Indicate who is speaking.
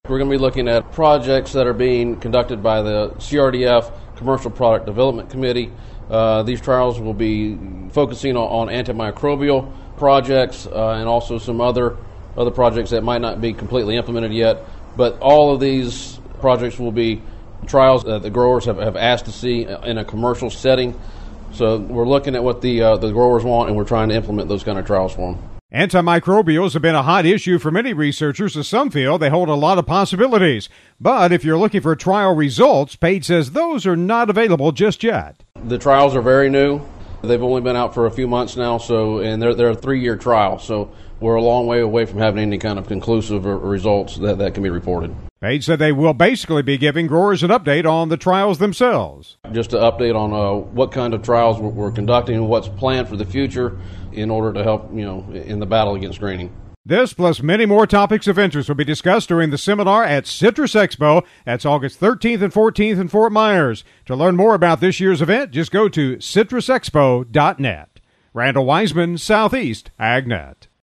Speaker 1: We're going to be looking at projects that are being conducted by the CRDF Commercial Product Development Committee. These trials will be focusing on antimicrobial projects and also some other projects that might not be completely implemented yet. But all of these projects will be trials that the growers have asked to see in a commercial setting. So we're looking at what the growers want, and we're trying to implement those kind of trials for them.
Speaker 2: Antimicrobials have been a hot issue for many researchers, as some feel they hold a lot of possibilities. But if you're looking for trial results, Page says those are not available just yet.
Speaker 1: The trials are very new. They've only been out for a few months now, and they're a 3-year trial. So we're a long way away from having any kind of conclusive results that can be reported.
Speaker 2: Page said they will basically be giving growers an update on the trials themselves.
Speaker 1: Just an update on what kind of trials we're conducting and what's planned for the future in order to help, in the battle against greening.
Speaker 2: This plus many more topics of interest will be discussed during the seminar at Citrus Expo. That's August 13th and 14th in Fort Myers. To learn more about this year's event, just go to citrusexpo.net. Randall Wiseman, Southeast AgNet.